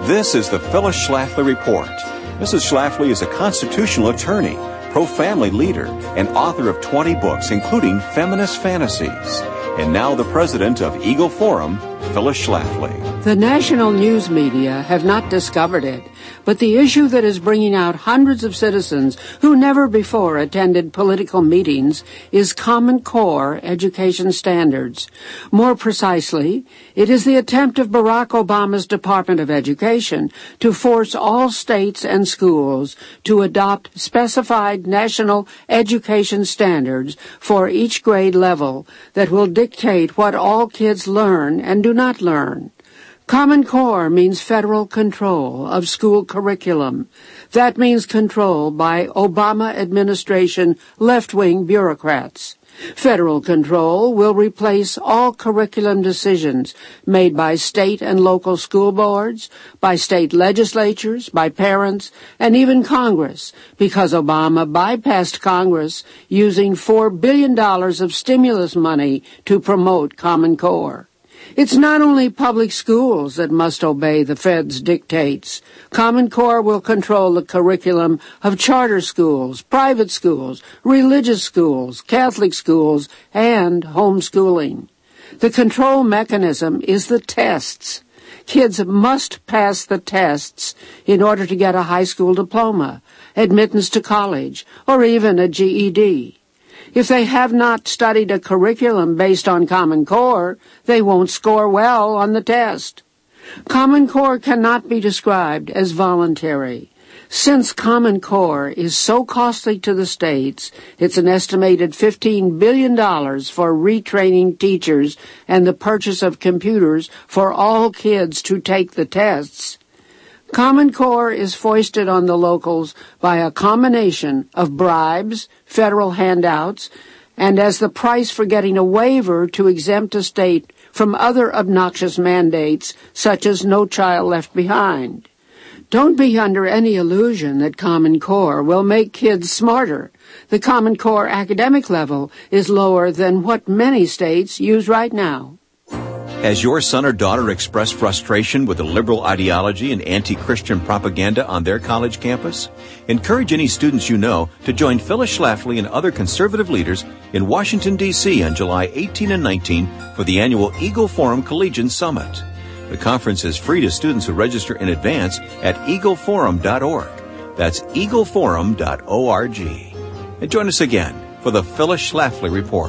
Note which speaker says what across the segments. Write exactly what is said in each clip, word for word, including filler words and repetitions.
Speaker 1: This is the Phyllis Schlafly Report. Missus Schlafly is a constitutional attorney, pro-family leader, and author of twenty books, including Feminist Fantasies. And now the president of Eagle Forum, Phyllis Schlafly.
Speaker 2: The national news media have not discovered it, but the issue that is bringing out hundreds of citizens who never before attended political meetings is Common Core education standards. More precisely, it is the attempt of Barack Obama's Department of Education to force all states and schools to adopt specified national education standards for each grade level that will dictate what all kids learn and do not learn. Common Core means federal control of school curriculum. That means control by Obama administration left-wing bureaucrats. Federal control will replace all curriculum decisions made by state and local school boards, by state legislatures, by parents, and even Congress, because Obama bypassed Congress using four billion dollars of stimulus money to promote Common Core. It's not only public schools that must obey the Fed's dictates. Common Core will control the curriculum of charter schools, private schools, religious schools, Catholic schools, and homeschooling. The control mechanism is the tests. Kids must pass the tests in order to get a high school diploma, admittance to college, or even a G E D. If they have not studied a curriculum based on Common Core, they won't score well on the test. Common Core cannot be described as voluntary. Since Common Core is so costly to the states, it's an estimated fifteen billion dollars for retraining teachers and the purchase of computers for all kids to take the tests. Common Core is foisted on the locals by a combination of bribes, federal handouts, and as the price for getting a waiver to exempt a state from other obnoxious mandates, such as No Child Left Behind. Don't be under any illusion that Common Core will make kids smarter. The Common Core academic level is lower than what many states use right now.
Speaker 1: Has your son or daughter expressed frustration with the liberal ideology and anti-Christian propaganda on their college campus? Encourage any students you know to join Phyllis Schlafly and other conservative leaders in Washington, D C on July eighteenth and nineteenth for the annual Eagle Forum Collegian Summit. The conference is free to students who register in advance at eagle forum dot org. That's eagle forum dot org. And join us again for the Phyllis Schlafly Report.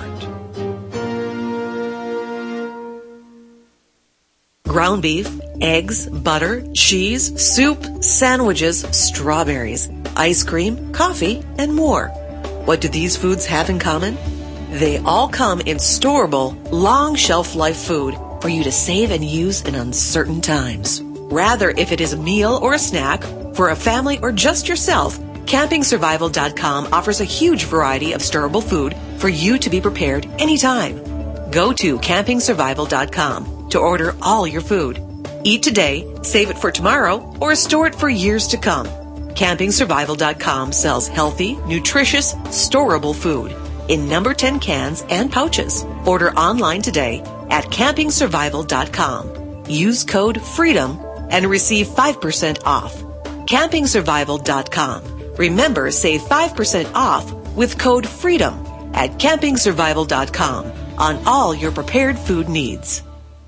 Speaker 3: Ground beef, eggs, butter, cheese, soup, sandwiches, strawberries, ice cream, coffee, and more. What do these foods have in common? They all come in storable, long shelf life food for you to save and use in uncertain times. Rather, if it is a meal or a snack, for a family or just yourself, camping survival dot com offers a huge variety of storable food for you to be prepared anytime. Go to camping survival dot com to order all your food. Eat today, save it for tomorrow, or store it for years to come. camping survival dot com sells healthy, nutritious, storable food in number ten cans and pouches. Order online today at camping survival dot com. Use code FREEDOM and receive five percent off. camping survival dot com. Remember, save five percent off with code FREEDOM at camping survival dot com on all your prepared food needs.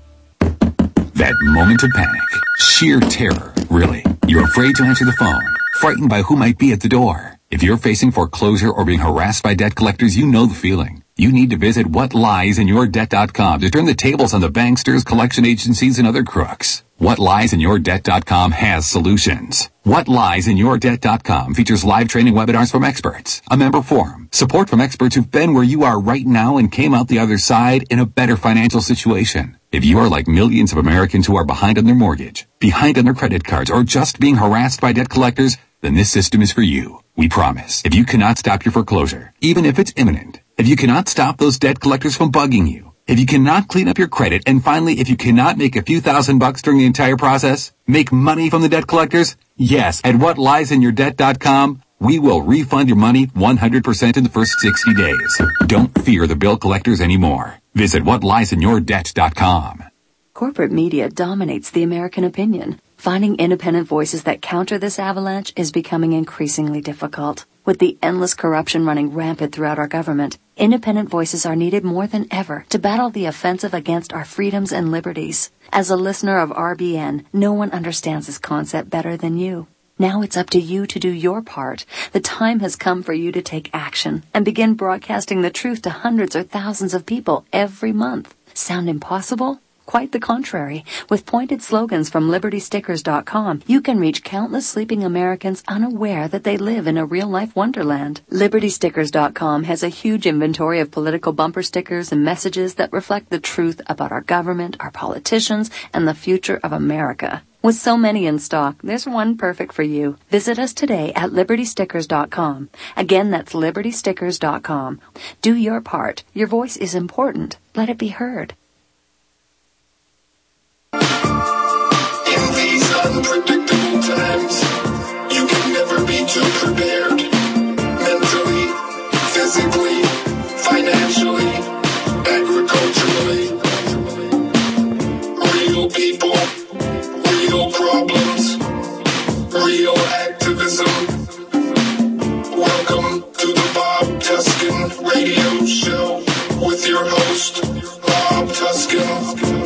Speaker 4: That moment of panic, sheer terror, really. You're afraid to answer the phone, frightened by who might be at the door. If you're facing foreclosure or being harassed by debt collectors, you know the feeling. You need to visit what lies in your debt dot com to turn the tables on the banksters, collection agencies, and other crooks. what lies in your debt dot com has solutions. what lies in your debt dot com features live training webinars from experts, a member forum, support from experts who've been where you are right now and came out the other side in a better financial situation. If you are like millions of Americans who are behind on their mortgage, behind on their credit cards, or just being harassed by debt collectors, then this system is for you. We promise. If you cannot stop your foreclosure, even if it's imminent, if you cannot stop those debt collectors from bugging you, if you cannot clean up your credit, and finally, if you cannot make a few thousand bucks during the entire process, make money from the debt collectors, yes, at what lies in your debt dot com, we will refund your money one hundred percent in the first sixty days. Don't fear the bill collectors anymore. Visit what lies in your debt dot com.
Speaker 5: Corporate media dominates the American opinion. Finding independent voices that counter this avalanche is becoming increasingly difficult. With the endless corruption running rampant throughout our government, independent voices are needed more than ever to battle the offensive against our freedoms and liberties. As a listener of R B N, no one understands this concept better than you. Now it's up to you to do your part. The time has come for you to take action and begin broadcasting the truth to hundreds or thousands of people every month. Sound impossible? Quite the contrary. With pointed slogans from Liberty Stickers dot com, you can reach countless sleeping Americans unaware that they live in a real-life wonderland. Liberty Stickers dot com has a huge inventory of political bumper stickers and messages that reflect the truth about our government, our politicians, and the future of America. With so many in stock, there's one perfect for you. Visit us today at Liberty Stickers dot com. Again, that's Liberty Stickers dot com. Do your part. Your voice is important. Let it be heard.
Speaker 6: In these unpredictable times, you can never be too prepared. Mentally, physically, financially, agriculturally. Real people, real problems, real activism. Welcome to the Bob Tuskin Radio Show with your host, Bob Tuskin.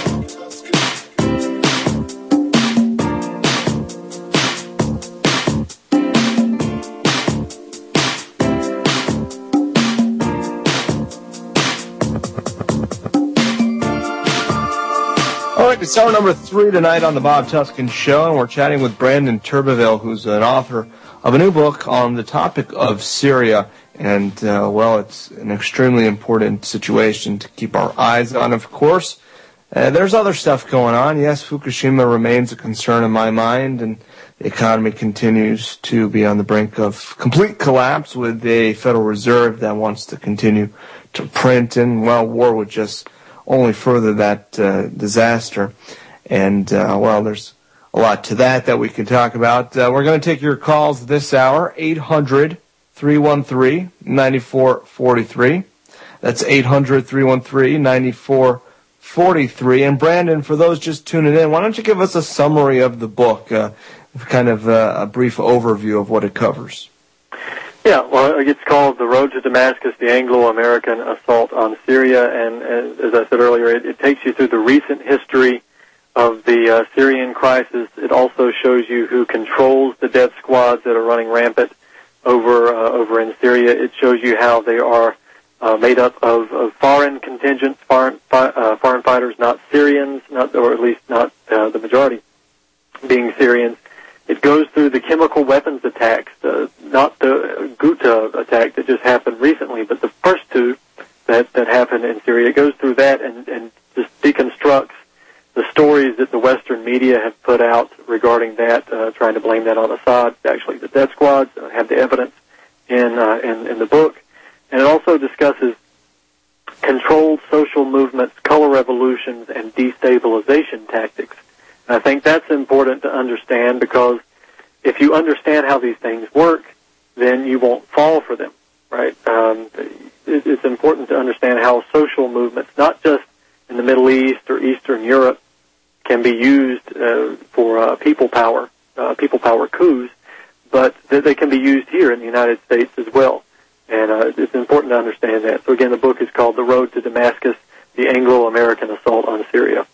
Speaker 7: All right, it's hour number three tonight on the Bob Tuskin Show, and we're chatting with Brandon Turbeville, who's an author of a new book on the topic of Syria. And, uh, well, it's an extremely important situation to keep our eyes on, of course. Uh, there's other stuff going on. Yes, Fukushima remains a concern in my mind, and the economy continues to be on the brink of complete collapse with a Federal Reserve that wants to continue to print, and, well, war would just only further that uh, disaster. And, uh, well, there's a lot to that that we can talk about. Uh, we're going to take your calls this hour, eight hundred, three one three, nine four four three. That's eight hundred, three one three, nine four four three. And, Brandon, for those just tuning in, why don't you give us a summary of the book, uh, kind of uh, a brief overview of what it covers?
Speaker 8: Yeah, well, it's called The Road to Damascus, the Anglo-American Assault on Syria, and, and as I said earlier, it, it takes you through the recent history of the uh, Syrian crisis. It also shows you who controls the death squads that are running rampant over uh, over in Syria. It shows you how they are uh, made up of, of foreign contingents, foreign fi- uh, foreign fighters, not Syrians, not or at least not uh, the majority being Syrians. It goes through the chemical weapons attacks, uh, not the Ghouta attack that just happened recently, but the first two that, that happened in Syria. It goes through that and, and just deconstructs the stories that the Western media have put out regarding that, uh, trying to blame that on Assad. Actually, the death squads uh, have the evidence in, uh, in in the book. And it also discusses controlled social movements, color revolutions, and destabilization tactics. I think that's important to understand, because if you understand how these things work, then you won't fall for them, right? Um, it, it's important to understand how social movements, not just in the Middle East or Eastern Europe, can be used uh, for uh, people power, uh, people power coups, but that they can be used here in the United States as well. And uh, it's important to understand that. So again, the book is called The Road to Damascus, the Anglo-American Assault on Syria.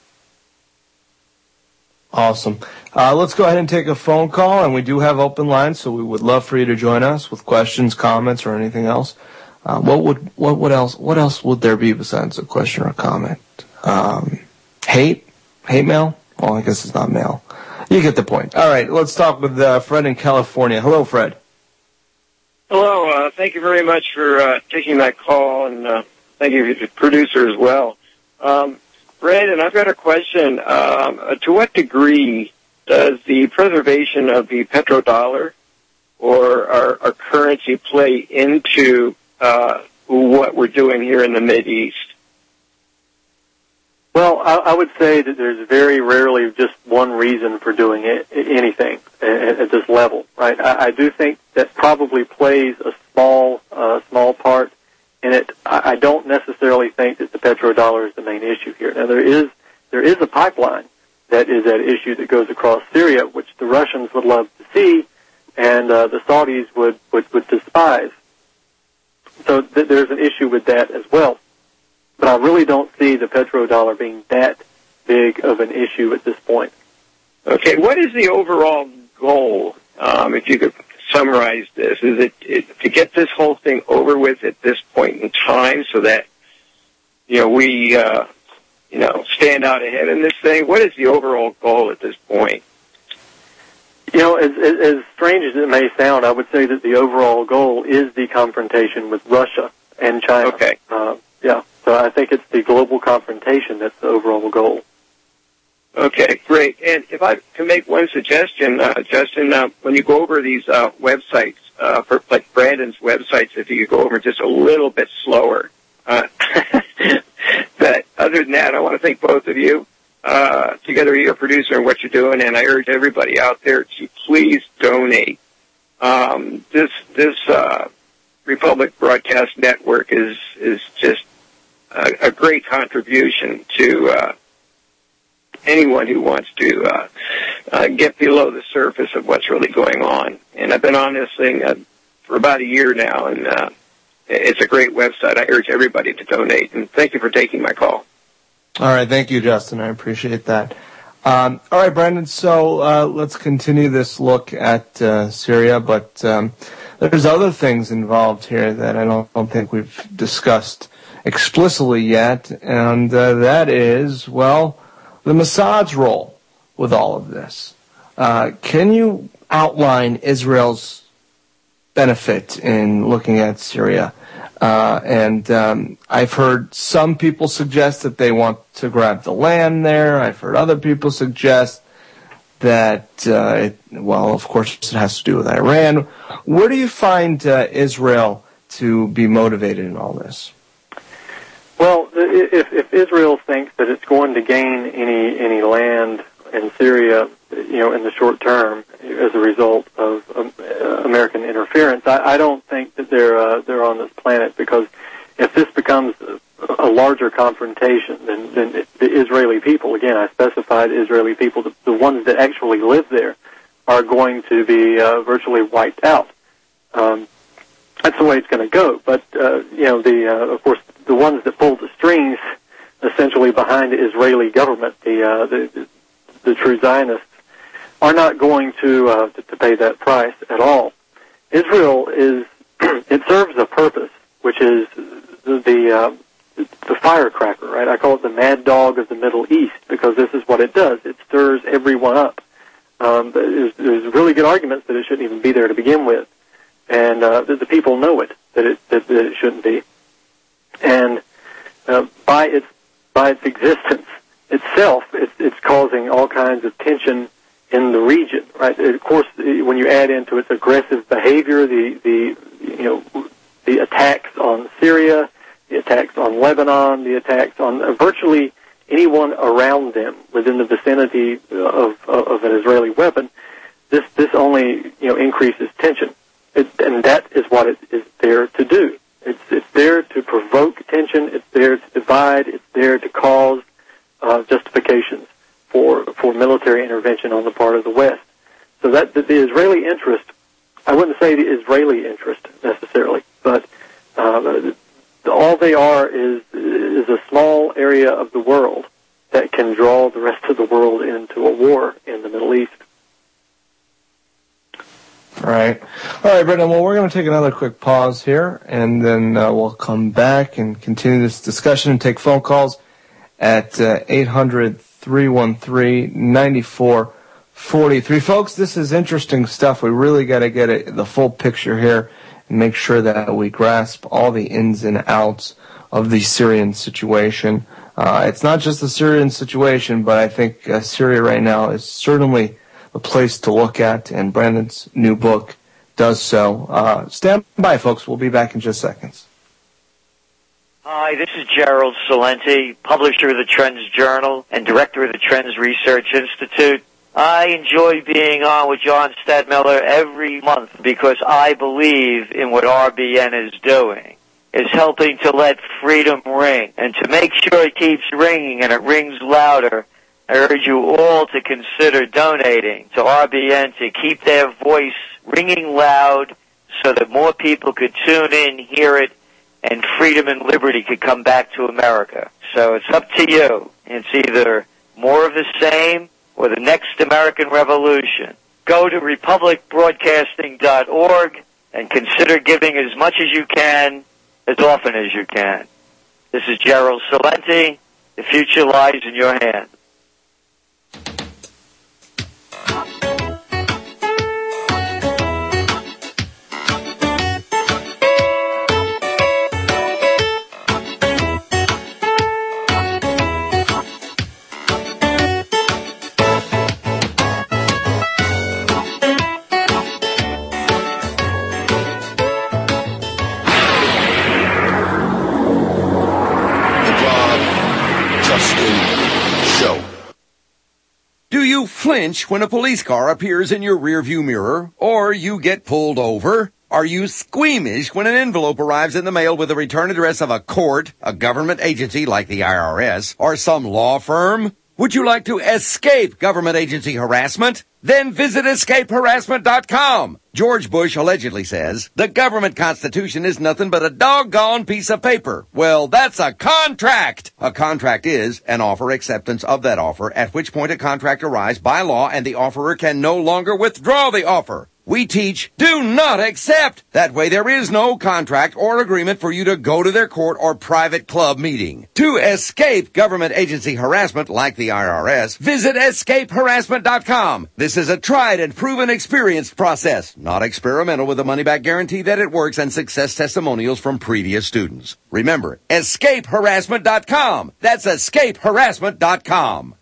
Speaker 7: Awesome. Uh, let's go ahead and take a phone call, and we do have open lines, so we would love for you to join us with questions, comments, or anything else. Uh, what would what what else what else would there be besides a question or a comment? Um, hate, hate mail. Well, I guess it's not mail. You get the point. All right, let's talk with uh, Fred in California. Hello, Fred.
Speaker 9: Hello. Uh, thank you very much for uh, taking that call, and uh, thank you to the producer as well. Um, Brandon, I've got a question. Um, to what degree does the preservation of the petrodollar or our, our currency play into uh, what we're doing here in the Mideast?
Speaker 8: Well, I, I would say that there's very rarely just one reason for doing it, anything at, at this level, right? I, I do think that probably plays a small, uh, small part in it. I, I don't necessarily think that the petrodollar is the main issue here. Now, there is there is a pipeline that is at issue that goes across Syria, which the Russians would love to see, and uh, the Saudis would, would, would despise. So th- there's an issue with that as well. But I really don't see the petrodollar being that big of an issue at this point.
Speaker 9: Okay, what is the overall goal, um, if you could summarize this? Is it, it to get this whole thing over with at this point in time so that, you know, we, uh, you know, stand out ahead in this thing? What is the overall goal at this point?
Speaker 8: You know, as, as, as strange as it may sound, I would say that the overall goal is the confrontation with Russia and China.
Speaker 9: Okay.
Speaker 8: Uh, yeah, so I think it's the global confrontation that's the overall goal.
Speaker 9: Okay, great. And if I can make one suggestion, uh, Justin, uh, when you go over these uh, websites, uh, for, like Brandon's websites, if you could go over just a little bit slower. Uh, but other than that, I want to thank both of you. Uh, together, you're a producer and what you're doing, and I urge everybody out there to please donate. Um, this this uh, Republic Broadcast Network is is just a, a great contribution to uh, anyone who wants to uh, uh, get below the surface of what's really going on. And I've been on this thing uh, for about a year now, and uh, it's a great website. I urge everybody to donate, and thank you for taking my call.
Speaker 7: All right, thank you, Justin. I appreciate that. Um, all right, Brandon, so uh, let's continue this look at uh, Syria, but um, there's other things involved here that I don't, don't think we've discussed explicitly yet, and uh, that is, well, the Mossad's role with all of this. Uh, can you outline Israel's benefit in looking at Syria? Uh, and um, I've heard some people suggest that they want to grab the land there. I've heard other people suggest that, uh, it, well, of course, it has to do with Iran. Where do you find uh, Israel to be motivated in all this?
Speaker 8: Well, if, if Israel thinks that it's going to gain any any land in Syria, you know, in the short term as a result of um, American interference, I, I don't think that they're uh, they're on this planet, because if this becomes a, a larger confrontation, then, then it, the Israeli people, again, I specified Israeli people, the, the ones that actually live there, are going to be uh, virtually wiped out. Um, that's the way it's going to go. But uh, you know, the uh, of course, the ones that pull the strings, essentially behind the Israeli government, the uh, the, the the true Zionists, are not going to, uh, to to pay that price at all. Israel is it serves a purpose, which is the the, uh, the firecracker, right? I call it the mad dog of the Middle East, because this is what it does. It stirs everyone up. Um, there's, there's really good arguments that it shouldn't even be there to begin with, and uh, the, the people know it that it that, that it shouldn't be, and uh, by its by its existence itself, it's, it's causing all kinds of tension in the region, right? Of course, when you add into its aggressive behavior, the, the, you know, the attacks on Syria, the attacks on Lebanon, the attacks on uh, virtually anyone around them within the vicinity of, of, of an Israeli weapon, this, this only, you know, increases tension. It, and that is what it is there to do. It's, it's there to provoke tension. It's there to divide. It's there to cause Uh, justifications for for military intervention on the part of the West. So that the, the Israeli interest, I wouldn't say the Israeli interest necessarily, but uh, all they are is is a small area of the world that can draw the rest of the world into a war in the Middle East.
Speaker 7: All right. All right, Brendan, well, we're going to take another quick pause here, and then uh, we'll come back and continue this discussion and take phone calls at uh, eight hundred, three one three, nine four four three. Folks, this is interesting stuff. We really got to get a, the full picture here and make sure that we grasp all the ins and outs of the Syrian situation. Uh, it's not just the Syrian situation, but I think uh, Syria right now is certainly a place to look at, and Brandon's new book does so. Uh, stand by, folks. We'll be back in just seconds.
Speaker 10: Hi, this is Gerald Salenti, publisher of the Trends Journal and director of the Trends Research Institute. I enjoy being on with John Stadtmiller every month because I believe in what R B N is doing. It's helping to let freedom ring and to make sure it keeps ringing and it rings louder I urge you all to consider donating to R B N to keep their voice ringing loud so that more people could tune in, hear it, and freedom and liberty could come back to America. So it's up to you. It's either more of the same or the next American Revolution. Go to republic broadcasting dot org and consider giving as much as you can, as often as you can. This is Gerald Salenti. The future lies in your hands.
Speaker 11: Flinch when a police car appears in your rearview mirror, or you get pulled over? Are you squeamish when an envelope arrives in the mail with the return address of a court, a government agency like the I R S, or some law firm? Would you like to escape government agency harassment? Then visit escape harassment dot com. George Bush allegedly says, the government constitution is nothing but a doggone piece of paper. Well, that's a contract. A contract is an offer acceptance of that offer, at which point a contract arrives by law and the offerer can no longer withdraw the offer. We teach, do not accept. That way there is no contract or agreement for you to go to their court or private club meeting. To escape government agency harassment like the I R S, visit escape harassment dot com. This is a tried and proven experienced process, not experimental, with a money-back guarantee that it works and success testimonials from previous students. Remember, escape harassment dot com. That's escape harassment dot com.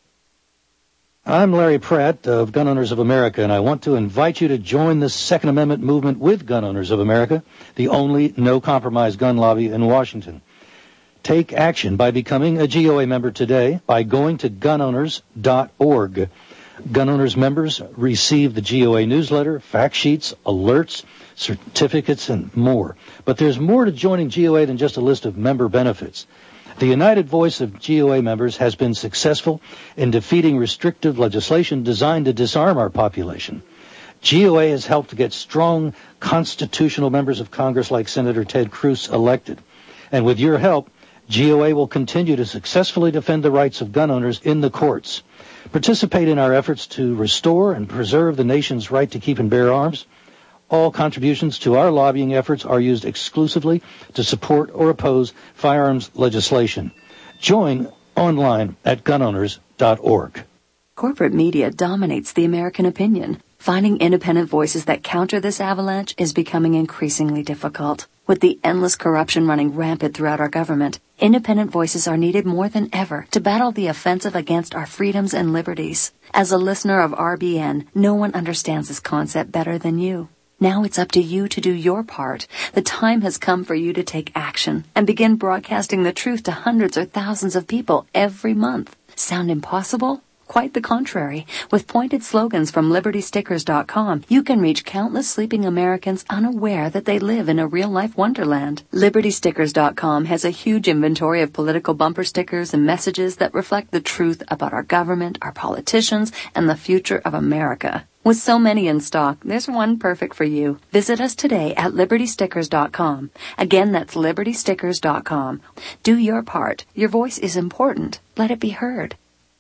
Speaker 12: I'm Larry Pratt of Gun Owners of America, and I want to invite you to join the Second Amendment movement with Gun Owners of America, the only no-compromise gun lobby in Washington. Take action by becoming a G O A member today by going to gun owners dot org. Gun Owners members receive the G O A newsletter, fact sheets, alerts, certificates, and more. But there's more to joining G O A than just a list of member benefits. The united voice of G O A members has been successful in defeating restrictive legislation designed to disarm our population. G O A has helped to get strong constitutional members of Congress like Senator Ted Cruz elected. And with your help, G O A will continue to successfully defend the rights of gun owners in the courts. Participate in our efforts to restore and preserve the nation's right to keep and bear arms. All contributions to our lobbying efforts are used exclusively to support or oppose firearms legislation. Join online at gun owners dot org.
Speaker 5: Corporate media dominates the American opinion. Finding independent voices that counter this avalanche is becoming increasingly difficult. With the endless corruption running rampant throughout our government, independent voices are needed more than ever to battle the offensive against our freedoms and liberties. As a listener of R B N, no one understands this concept better than you. Now it's up to you to do your part. The time has come for you to take action and begin broadcasting the truth to hundreds or thousands of people every month. Sound impossible? Quite the contrary. With pointed slogans from liberty stickers dot com, you can reach countless sleeping Americans unaware that they live in a real-life wonderland. liberty stickers dot com has a huge inventory of political bumper stickers and messages that reflect the truth about our government, our politicians, and the future of America. With so many in stock, there's one perfect for you. Visit us today at liberty stickers dot com. Again, that's liberty stickers dot com. Do your part. Your voice is important. Let it be heard.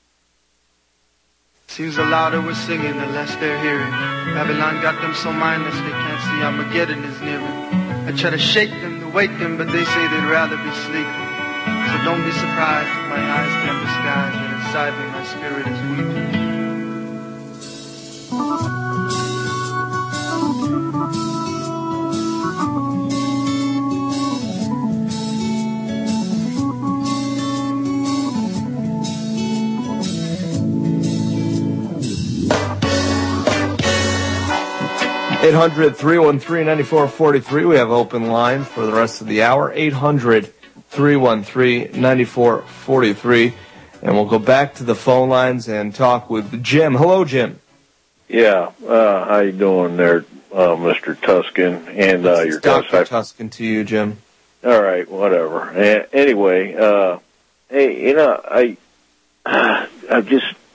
Speaker 13: Seems the louder we're singing, the less they're hearing. Babylon got them so mindless they can't see Armageddon is nearing. I try to shake them, to wake them, but they say they'd rather be sleeping. So don't be surprised if my eyes can disguise that inside me my spirit is weeping.
Speaker 7: eight hundred, three one three, nine four four three. We have open line for the rest of the hour. eight hundred, three one three, nine four four three. And we'll go back to the phone lines and talk with Jim. Hello, Jim.
Speaker 14: Yeah. Uh, how you doing there, uh, Mister Tuscan? And uh, your
Speaker 7: Doctor Tuscan to you, Jim.
Speaker 14: All right, whatever. Uh, anyway, uh, hey, you know, I, I just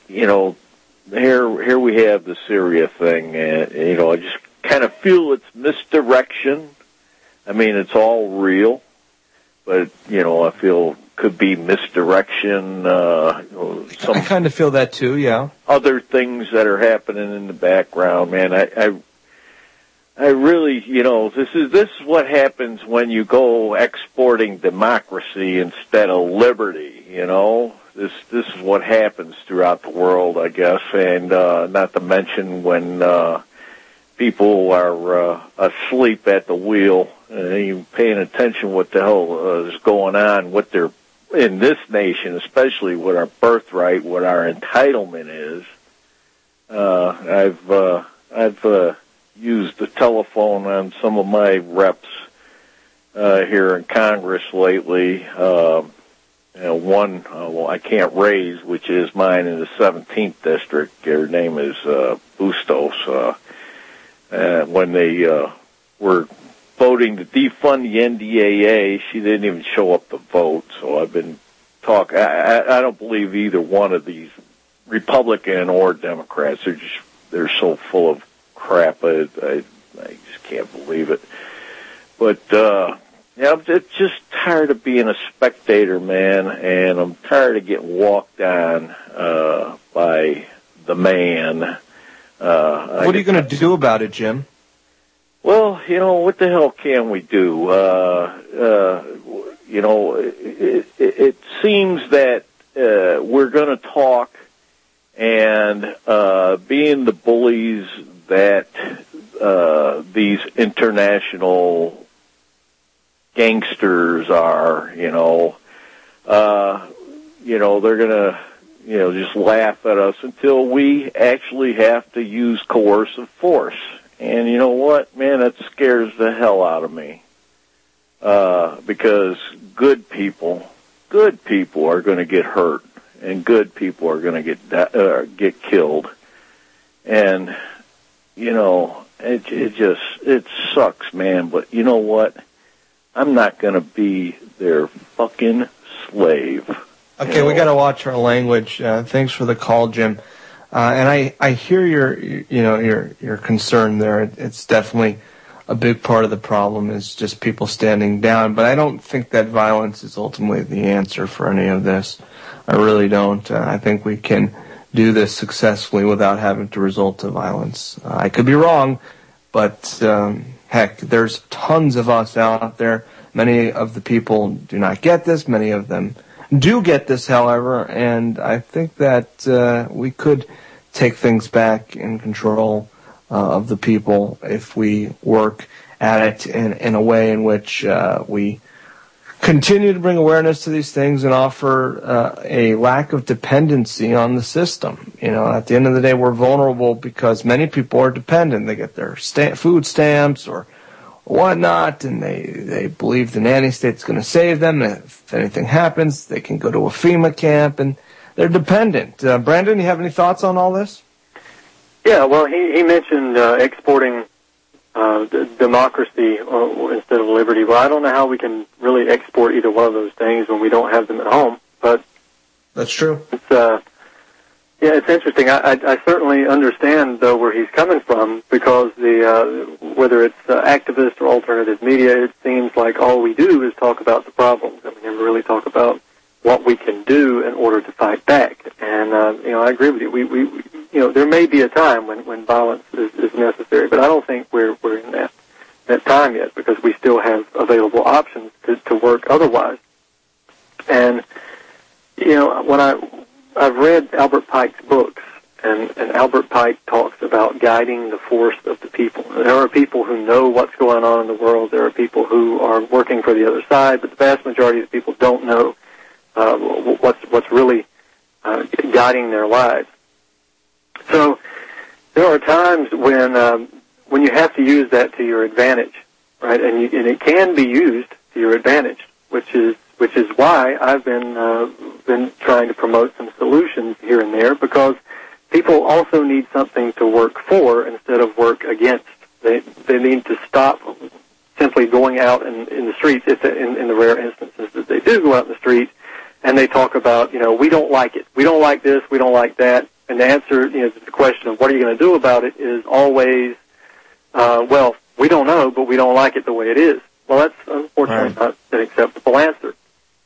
Speaker 14: you know, here here we have the Syria thing, and you know, I just kind of feel it's misdirection. I mean, it's all real, but you know, I feel could be misdirection. Uh, some
Speaker 7: I kind of feel that too. Yeah.
Speaker 14: Other things that are happening in the background, man. I, I, I really, you know, this is this is what happens when you go exporting democracy instead of liberty. You know, this this is what happens throughout the world, I guess, and uh, not to mention when uh, people are uh, asleep at the wheel. Uh, you paying attention what the hell uh, is going on, what they're in this nation, especially what our birthright, what our entitlement is. Uh, I've uh, I've uh, used the telephone on some of my reps uh, here in Congress lately. Uh, you know, one, uh, well, I can't raise, which is mine in the seventeenth district. Her name is uh, Bustos. Uh, uh, when they uh, were voting to defund the N D A A, she didn't even show up to vote. So I've been talking. I, I don't believe either one of these, Republican or Democrats. They're just they're so full of crap. I, I, I just can't believe it. But uh, yeah, I'm just tired of being a spectator, man, and I'm tired of getting walked on uh, by the man. Uh,
Speaker 7: what are you going to do about it, Jim?
Speaker 14: Well, you know, what the hell can we do? Uh, uh, you know, it, it, it seems that uh, we're going to talk, and uh, being the bullies that uh, these international gangsters are, you know, uh, you know, they're going to, you know, just laugh at us until we actually have to use coercive force. And you know what, man, that scares the hell out of me. Uh, because good people, good people are going to get hurt, and good people are going to get uh, get killed. And, you know, it, it just, it sucks, man. But you know what? I'm not going to be their fucking slave.
Speaker 7: Okay,
Speaker 14: you know?
Speaker 7: We got to watch our language. Uh, thanks for the call, Jim. Uh, and I, I hear your, you know, your, your concern there. It's definitely a big part of the problem is just people standing down. But I don't think that violence is ultimately the answer for any of this. I really don't. Uh, I think we can do this successfully without having to resort to violence. Uh, I could be wrong, but um, heck, there's tons of us out there. Many of the people do not get this. Many of them do get this, however, and I think that uh, we could take things back in control uh, of the people if we work at it in, in a way in which uh, we continue to bring awareness to these things and offer uh, a lack of dependency on the system. You know, at the end of the day, we're vulnerable because many people are dependent. They get their sta- food stamps or whatnot, and they, they believe the nanny state's going to save them. And if anything happens, they can go to a FEMA camp, and they're dependent. Uh, Brandon, you have any thoughts on all this?
Speaker 8: Yeah, well, he, he mentioned uh, exporting uh, d- democracy uh, instead of liberty. Well, I don't know how we can really export either one of those things when we don't have them at home. But
Speaker 7: that's true.
Speaker 8: It's uh, yeah, it's interesting. I, I, I certainly understand though where he's coming from because the uh, whether it's uh, activist or alternative media, it seems like all we do is talk about the problems, and we never really talk about what we can do in order to fight back. And, uh, you know, I agree with you. We, we, we, you know, there may be a time when, when violence is, is necessary, but I don't think we're, we're in that, that time yet because we still have available options to, to work otherwise. And, you know, when I, I've read Albert Pike's books, and, and Albert Pike talks about guiding the force of the people. There are people who know what's going on in the world. There are people who are working for the other side, but the vast majority of the people don't know Uh, what's what's really uh, guiding their lives. So there are times when um, when you have to use that to your advantage, right? And, you, and it can be used to your advantage, which is which is why I've been uh, been trying to promote some solutions here and there because people also need something to work for instead of work against. They they need to stop simply going out in, in the streets. If in, in the rare instances that they do go out in the street. And they talk about, you know, we don't like it. We don't like this. We don't like that. And the answer, you know, to the question of what are you going to do about it is always, uh, well, we don't know, but we don't like it the way it is. Well, that's unfortunately right. not an acceptable answer.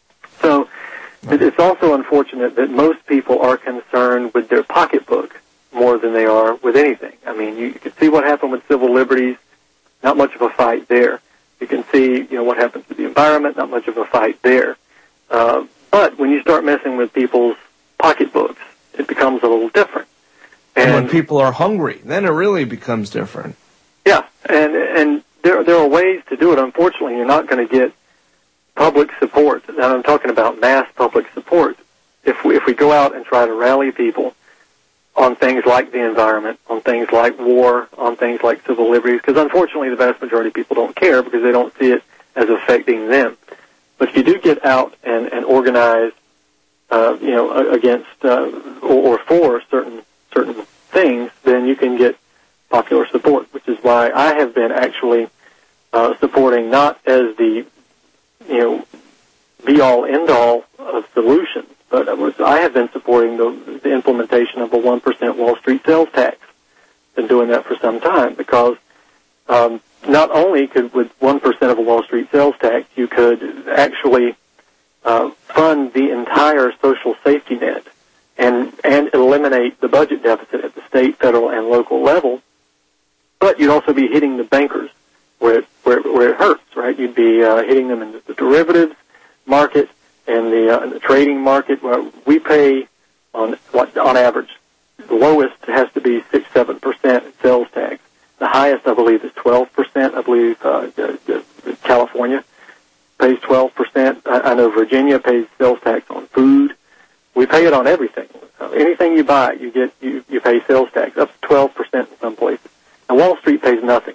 Speaker 8: So right. it's also unfortunate that most people are concerned with their pocketbook more than they are with anything. I mean, you, you can see what happened with civil liberties, not much of a fight there. You can see, you know, what happens to the environment, not much of a fight there. Uh, but when you start messing with people's pocketbooks, it becomes a little different.
Speaker 7: And, and when people are hungry, then it really becomes different.
Speaker 8: Yeah, and and there there are ways to do it. Unfortunately, you're not going to get public support. And I'm talking about mass public support. If we, if we go out and try to rally people on things like the environment, on things like war, on things like civil liberties, because unfortunately the vast majority of people don't care because they don't see it as affecting them. But if you do get out and, and organize, uh, you know, against uh, or, or for certain certain things, then you can get popular support, which is why I have been actually uh, supporting not as the, you know, be-all, end-all of solutions, but I, was, I have been supporting the, the implementation of a one percent Wall Street sales tax. Been doing that for some time because um, not only could, with one percent of a Wall Street sales tax, you could actually uh, fund the entire social safety net and, and eliminate the budget deficit at the state, federal, and local level, but you'd also be hitting the bankers where it, where, where it hurts, right? You'd be uh, hitting them in the derivatives market and the, uh, the trading market. Where we pay on what on average, the lowest has to be six, seven percent sales tax. The highest, I believe, is twelve percent. I believe uh, uh, California pays twelve percent. I, I know Virginia pays sales tax on food. We pay it on everything. Uh, anything you buy, you get you, you pay sales tax up to twelve percent in some places. And Wall Street pays nothing.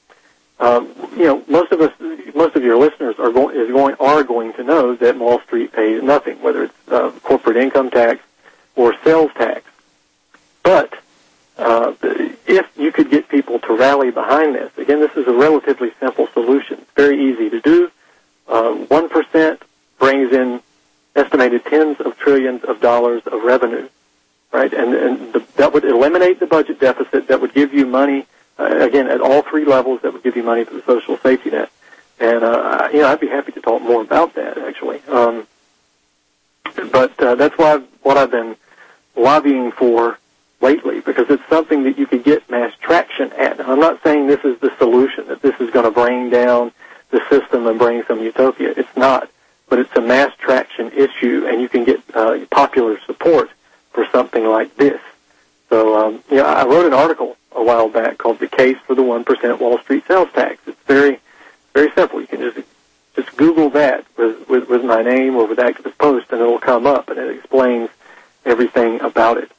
Speaker 8: Um, you know, most of us, most of your listeners are going is going are going to know that Wall Street pays nothing, whether it's uh, corporate income tax or sales tax. But uh, if you could get people to rally behind this, again, this is a relatively simple solution. It's very easy to do. Uh, one percent brings in estimated tens of trillions of dollars of revenue, right? And, and the, that would eliminate the budget deficit. That would give you money. Uh, again, at all three levels, that would give you money for the social safety net. And, uh, you know, I'd be happy to talk more about that, actually. Um, but uh, that's why what I've been lobbying for lately, because it's something that you could get mass traction at. Now, I'm not saying this is the solution, that this is going to bring down the system and bring some utopia. It's not. But it's a mass traction issue, and you can get uh, popular support for something like this. So, um, you know, I wrote an article a while back called "The Case for the one percent Wall Street Sales Tax." It's very, very simple. You can just just Google that with, with, with my name or with Activist Post, and it'll come up, and it explains everything about it.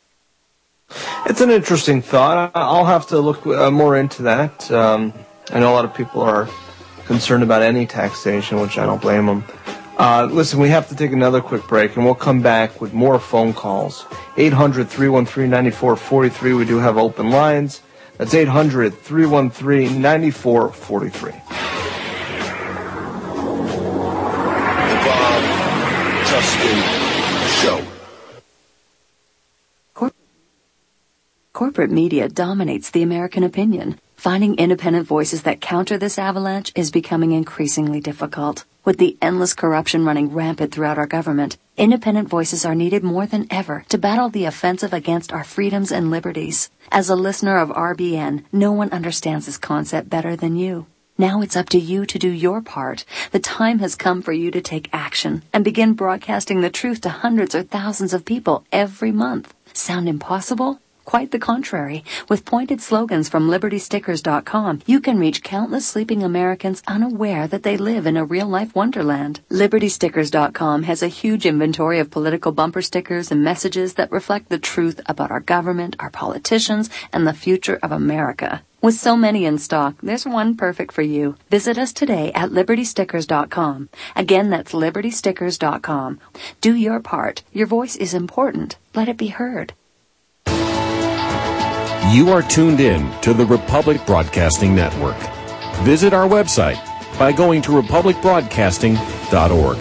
Speaker 7: It's an interesting thought. I'll have to look uh, more into that. Um, I know a lot of people are concerned about any taxation, which I don't blame them. Uh, listen, we have to take another quick break, and we'll come back with more phone calls. eight hundred, three one three, nine four four three. We do have open lines. That's eight hundred, three one three, nine four four three. The
Speaker 6: Bob Tuskin Show.
Speaker 5: Cor- Corporate media dominates the American opinion. Finding independent voices that counter this avalanche is becoming increasingly difficult. With the endless corruption running rampant throughout our government, independent voices are needed more than ever to battle the offensive against our freedoms and liberties. As a listener of R B N, no one understands this concept better than you. Now it's up to you to do your part. The time has come for you to take action and begin broadcasting the truth to hundreds or thousands of people every month. Sound impossible? Quite the contrary. With pointed slogans from Liberty Stickers dot com, you can reach countless sleeping Americans unaware that they live in a real-life wonderland. Liberty Stickers dot com has a huge inventory of political bumper stickers and messages that reflect the truth about our government, our politicians, and the future of America. With so many in stock, there's one perfect for you. Visit us today at Liberty Stickers dot com. Again, that's Liberty Stickers dot com. Do your part. Your voice is important. Let it be heard.
Speaker 15: You are tuned in to the Republic Broadcasting Network. Visit our website by going to republic broadcasting dot org.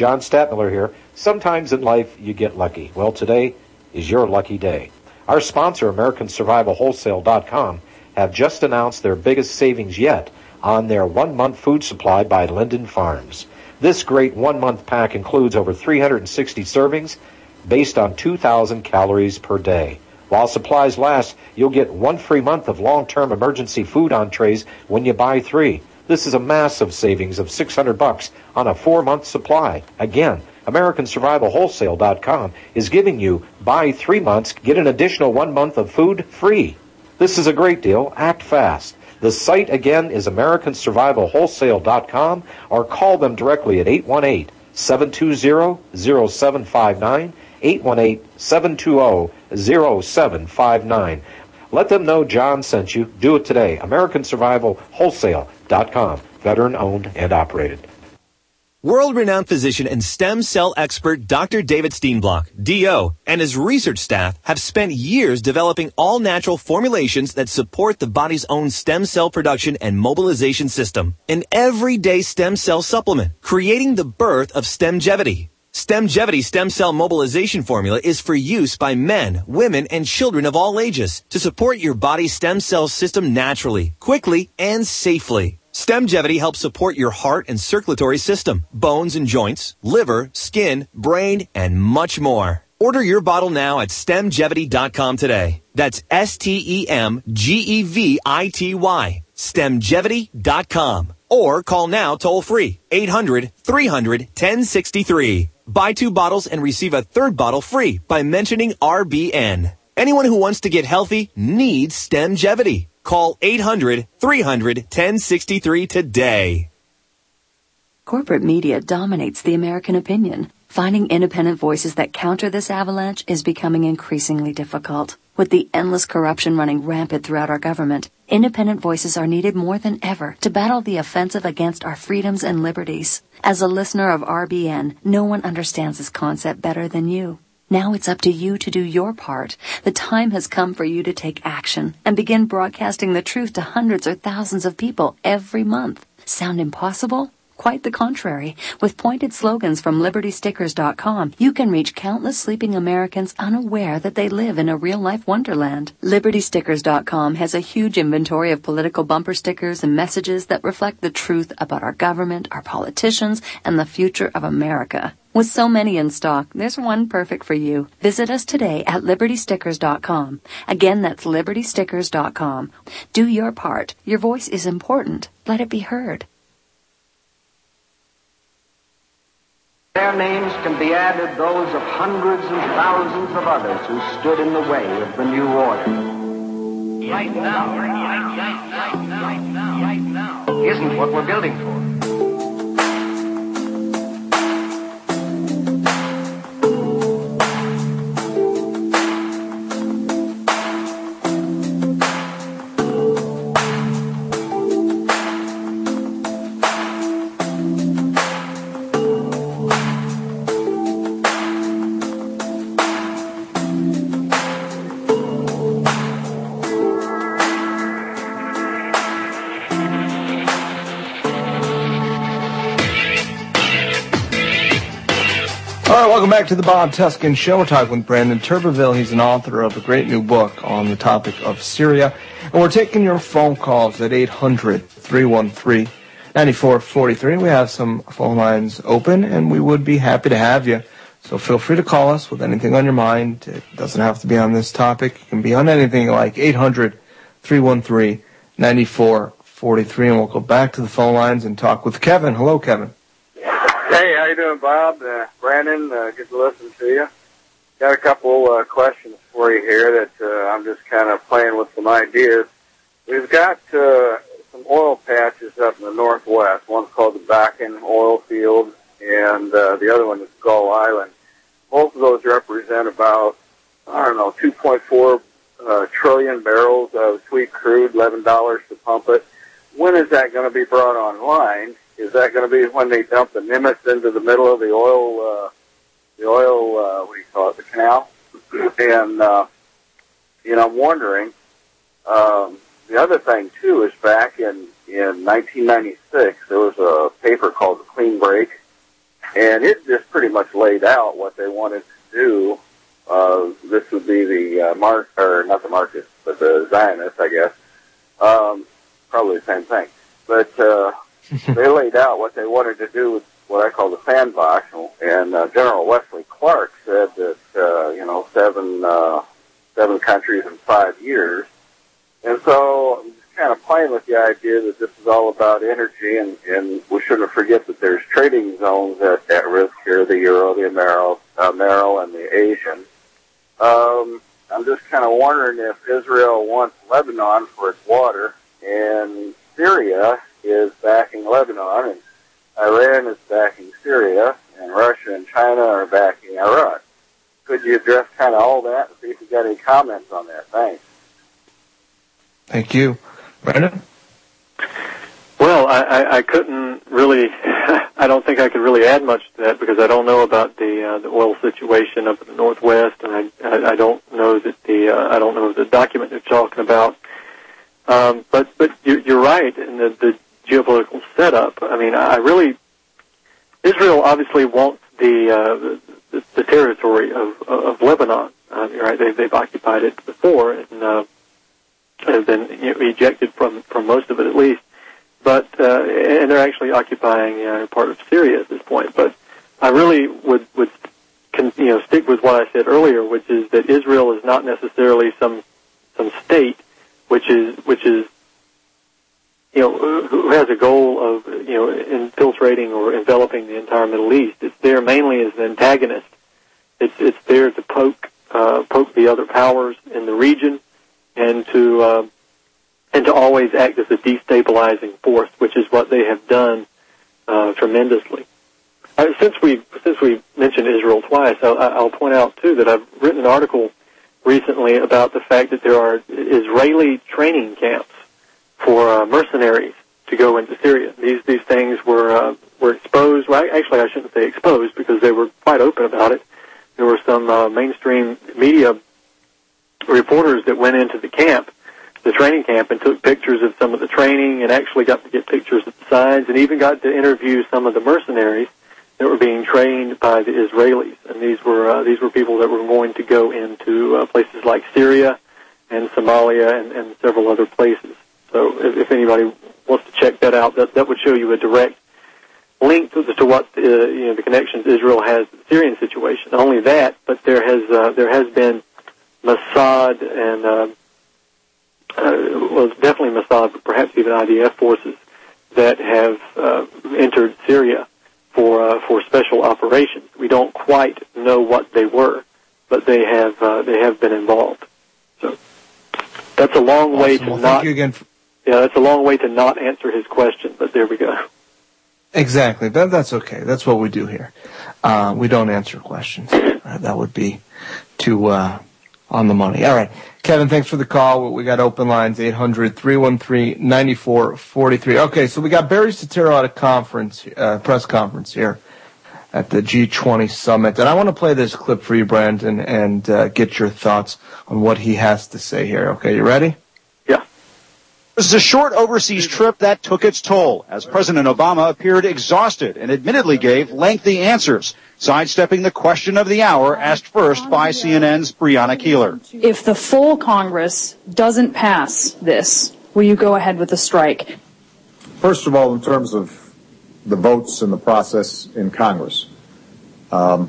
Speaker 16: John Statmiller here. Sometimes in life you get lucky. Well, today is your lucky day. Our sponsor, American Survival Wholesale dot com, have just announced their biggest savings yet on their one-month food supply by Linden Farms. This great one-month pack includes over three hundred sixty servings based on two thousand calories per day. While supplies last, you'll get one free month of long-term emergency food entrees when you buy three. This is a massive savings of six hundred bucks on a four-month supply. Again, American Survival Wholesale dot com is giving you buy three months, get an additional one month of food free. This is a great deal. Act fast. The site again is American Survival Wholesale dot com, or call them directly at eight one eight, seven two zero, zero seven five nine, eight one eight, seven two zero, zero seven five nine. Let them know John sent you. Do it today. American Survival Wholesale dot com. Veteran owned and operated.
Speaker 17: World-renowned physician and stem cell expert Doctor David Steenblock, D O, and his research staff have spent years developing all-natural formulations that support the body's own stem cell production and mobilization system. An everyday stem cell supplement, creating the birth of Stemgevity. Stemgevity stem cell mobilization formula is for use by men, women, and children of all ages to support your body's stem cell system naturally, quickly, and safely. Stemgevity helps support your heart and circulatory system, bones and joints, liver, skin, brain, and much more. Order your bottle now at Stemgevity dot com today. That's S T E M G E V I T Y. Stemgevity dot com. Or call now toll free, eight hundred, three hundred, ten sixty-three. Buy two bottles and receive a third bottle free by mentioning R B N. Anyone who wants to get healthy needs Stemgevity. Call eight hundred, three hundred, ten sixty-three today.
Speaker 5: Corporate media dominates the American opinion. Finding independent voices that counter this avalanche is becoming increasingly difficult. With the endless corruption running rampant throughout our government, independent voices are needed more than ever to battle the offensive against our freedoms and liberties. As a listener of R B N, no one understands this concept better than you. Now it's up to you to do your part. The time has come for you to take action and begin broadcasting the truth to hundreds or thousands of people every month. Sound impossible? Quite the contrary. With pointed slogans from Liberty Stickers dot com, you can reach countless sleeping Americans unaware that they live in a real-life wonderland. Liberty Stickers dot com has a huge inventory of political bumper stickers and messages that reflect the truth about our government, our politicians, and the future of America. With so many in stock, there's one perfect for you. Visit us today at Liberty Stickers dot com. Again, that's Liberty Stickers dot com. Do your part. Your voice is important. Let it be heard.
Speaker 18: Their names can be added those of hundreds and thousands of others who stood in the way of the new order.
Speaker 19: Right now, right now, right now, right now, right now,
Speaker 18: isn't what we're building for.
Speaker 7: Welcome back to the Bob Tuskin Show. We're talking with Brandon Turbeville. He's an author of a great new book on the topic of Syria. And we're taking your phone calls at eight hundred, three one three, nine four four three. We have some phone lines open, and we would be happy to have you. So feel free to call us with anything on your mind. It doesn't have to be on this topic. It can be on anything like eight hundred, three one three, nine four four three. And we'll go back to the phone lines and talk with Kevin. Hello, Kevin.
Speaker 20: Hey, how you doing, Bob? Uh, Brandon, uh, good to listen to you. Got a couple uh, questions for you here that uh, I'm just kind of playing with some ideas. We've got uh, some oil patches up in the northwest. One's called the Bakken oil field, and uh, the other one is Gull Island. Both of those represent about, I don't know, two point four uh, trillion barrels of sweet crude, eleven dollars to pump it. When is that going to be brought online? Is that going to be when they dump the Nimitz into the middle of the oil, uh, the oil, uh, what do you call it, the canal? And, uh, you know, I'm wondering, um, the other thing, too, is back in, in nineteen ninety-six, there was a paper called The Clean Break, and it just pretty much laid out what they wanted to do. Uh, this would be the uh, Mark, or not the Marxists, but the Zionists, I guess. Um, probably the same thing. But uh, they laid out what they wanted to do with what I call the sandbox, and uh, General Wesley Clark said that uh, you know seven uh, seven countries in five years, and so I'm just kind of playing with the idea that this is all about energy, and, and we shouldn't forget that there's trading zones at, at risk here: the Euro, the Amero, uh, Amero, and the Asian. Um, I'm just kind of wondering if Israel wants Lebanon for its water, and Syria is backing Lebanon, and Iran is backing Syria, and Russia and China are backing Iraq. Could you address kind of all that and see if you got any comments on that? Thanks.
Speaker 7: Thank you. Brandon?
Speaker 8: Well, I, I, I couldn't really, I don't think I could really add much to that because I don't know about the uh, the oil situation up in the Northwest, and I, I, I don't know that the, uh, I don't know the document they're talking about. Um, but, but you're, you're right in the, the geopolitical setup. I mean, I really, Israel obviously wants the, uh, the, the territory of, of Lebanon, uh, right? They've, they've occupied it before and, uh, have been you know, ejected from, from most of it at least. But, uh, and they're actually occupying, uh, part of Syria at this point. But I really would, would, con, you know, stick with what I said earlier, which is that Israel is not necessarily some, some state which is, which is, you know, who has a goal of, you know, infiltrating or enveloping the entire Middle East. It's there mainly as an antagonist. It's, it's there to poke, uh, poke the other powers in the region and to, uh, and to always act as a destabilizing force, which is what they have done, uh, tremendously. Uh, since we, since we mentioned Israel twice, I'll, I'll point out too that I've written an article recently about the fact that there are Israeli training camps for uh, mercenaries to go into Syria. These these things were uh, were exposed. Well, actually, I shouldn't say exposed because they were quite open about it. There were some uh, mainstream media reporters that went into the camp, the training camp, and took pictures of some of the training, and actually got to get pictures of the signs, and even got to interview some of the mercenaries that were being trained by the Israelis. And these were uh, these were people that were going to go into uh, places like Syria and Somalia and, and several other places. So if, if anybody wants to check that out, that, that would show you a direct link to, to what uh, you know the connections Israel has to the Syrian situation. Not only that, but there has uh, there has been Mossad and uh, uh, well, definitely Mossad, but perhaps even I D F forces that have uh, entered Syria for uh, for special operations. We don't quite know what they were, but they have uh, they have been involved. So that's a long
Speaker 7: awesome.
Speaker 8: way to
Speaker 7: well,
Speaker 8: not.
Speaker 7: Thank you again for-
Speaker 8: yeah, that's a long way to not answer his question, but there we go.
Speaker 7: Exactly. That, that's okay. That's what we do here. Uh, we don't answer questions. Uh, that would be too uh, on the money. All right. Kevin, thanks for the call. We got open lines, eight hundred, three one three, nine four four three. Okay, so we got Barry Soetoro at a conference, uh, press conference here at the G twenty summit. And I want to play this clip for you, Brandon, and uh, get your thoughts on what he has to say here. Okay, you ready?
Speaker 21: This is a short overseas trip that took its toll, as President Obama appeared exhausted and admittedly gave lengthy answers, sidestepping the question of the hour asked first by C N N's Brianna Keeler.
Speaker 22: If the full Congress doesn't pass this, will you go ahead with the strike?
Speaker 23: First of all, in terms of the votes and the process in Congress, um,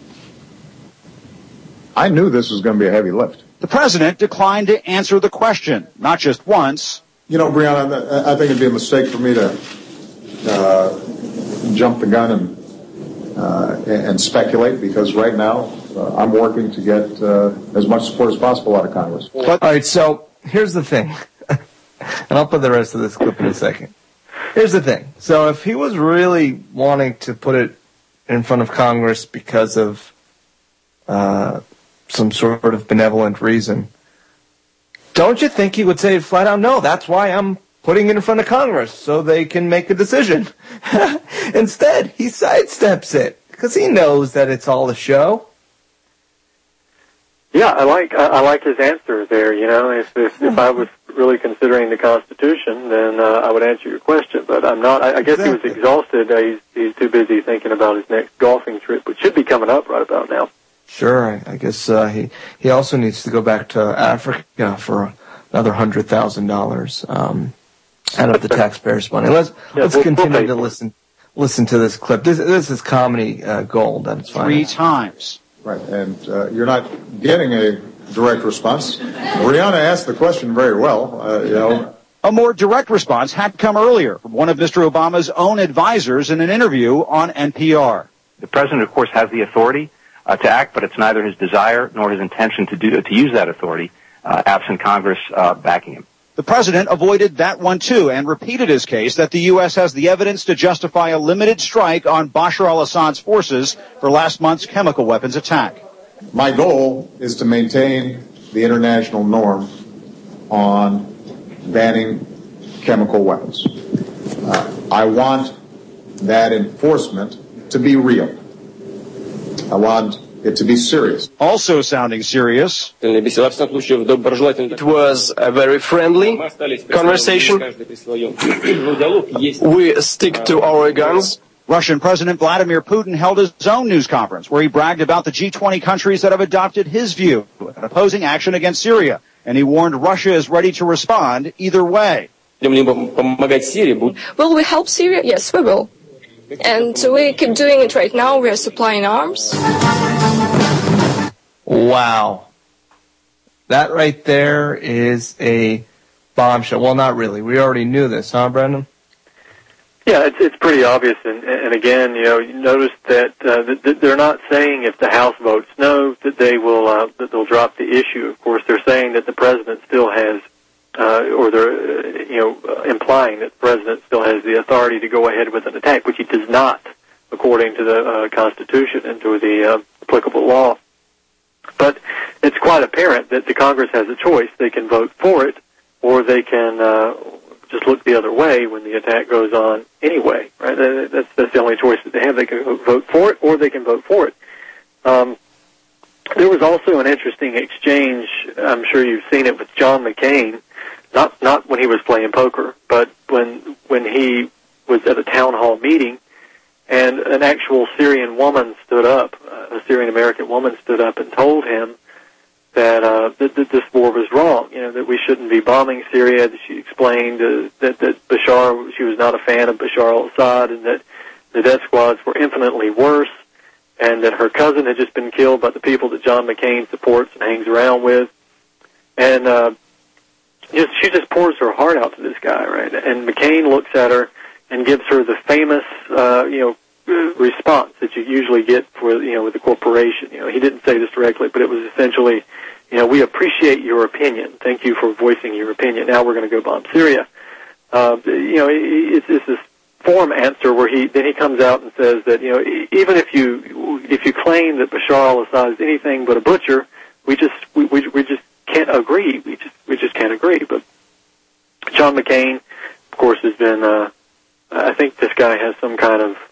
Speaker 23: I knew this was going to be a heavy lift.
Speaker 21: The president declined to answer the question, not just once.
Speaker 23: You know, Brianna, I think it'd be a mistake for me to uh, jump the gun and uh, and speculate, because right now uh, I'm working to get uh, as much support as possible out of Congress.
Speaker 7: All right, so here's the thing, and I'll put the rest of this clip in a second. Here's the thing. So if he was really wanting to put it in front of Congress because of uh, some sort of benevolent reason, don't you think he would say flat out, no, that's why I'm putting it in front of Congress, so they can make a decision? Instead, he sidesteps it, because he knows that it's all a show.
Speaker 8: Yeah, I like I like his answer there. You know, if if, if I was really considering the Constitution, then uh, I would answer your question. But I'm not. I, I guess
Speaker 7: Exactly.
Speaker 8: he was exhausted. Uh, he's, he's too busy thinking about his next golfing trip, which should be coming up right about now.
Speaker 7: Sure, I, I guess uh, he he also needs to go back to Africa for another hundred thousand dollars um, out of the taxpayers' money. Let's
Speaker 8: Yeah,
Speaker 7: let's
Speaker 8: we'll-
Speaker 7: continue
Speaker 8: we'll
Speaker 7: to listen listen to this clip. This this is comedy uh, gold. That's fine.
Speaker 21: Three times.
Speaker 23: Right, and uh, you're not getting a direct response. Brianna asked the question very well. Uh, you know,
Speaker 21: A more direct response had come earlier from one of Mister Obama's own advisors in an interview on N P R.
Speaker 1: The president, of course, has the authority uh, to act, but it's neither his desire nor his intention to do to use that authority, uh, absent Congress uh, backing him.
Speaker 21: The president avoided that one, too, and repeated his case that the U S has the evidence to justify a limited strike on Bashar al-Assad's forces for last month's chemical weapons attack.
Speaker 23: my goal is to maintain the international norm on banning chemical weapons. Uh, I want that enforcement to be real. I want it to be serious.
Speaker 21: Also sounding serious.
Speaker 2: It was a very friendly conversation. We stick to our guns.
Speaker 21: Russian President Vladimir Putin held his own news conference where he bragged about the G twenty countries that have adopted his view of opposing action against Syria, and he warned Russia is ready to respond either way.
Speaker 3: Will we help Syria? Yes, we will. And we keep doing it right now. We are supplying arms.
Speaker 7: Wow. That right there is a bombshell. Well, not really. We already knew this, huh, Brendan?
Speaker 8: Yeah, it's it's pretty obvious, and and again, you know, you notice that, uh, that they're not saying if the House votes no that they will uh, that they'll drop the issue. Of course, they're saying that the president still has, uh, or they're uh, you know uh, implying that the president still has the authority to go ahead with an attack, which he does not, according to the uh, Constitution and to the uh, applicable law. But it's quite apparent that the Congress has a choice. They can vote for it, or they can uh, just look the other way when the attack goes on anyway. Right? That's that's the only choice that they have. They can vote for it, or they can vote for it. Um, there was also an interesting exchange. I'm sure you've seen it with John McCain. Not not when he was playing poker, but when when he was at a town hall meeting, and an actual Syrian woman stood up, a Syrian American woman stood up and told him that, uh, that, that this war was wrong, you know, that we shouldn't be bombing Syria. That she explained uh, that, that Bashar, she was not a fan of Bashar al-Assad, and that the death squads were infinitely worse, and that her cousin had just been killed by the people that John McCain supports and hangs around with. And uh, just, she just pours her heart out to this guy, right? And McCain looks at her and gives her the famous, uh, you know, response that you usually get for, you know, with the corporation. You know, he didn't say this directly, but it was essentially, you know, we appreciate your opinion. Thank you for voicing your opinion. Now we're going to go bomb Syria. Uh, you know, it's, it's this form answer where he then he comes out and says that, you know, even if you if you claim that Bashar al-Assad is anything but a butcher, we just we we, we just can't agree. We just we just can't agree. But John McCain, of course, has been. Uh, I think this guy has some kind of,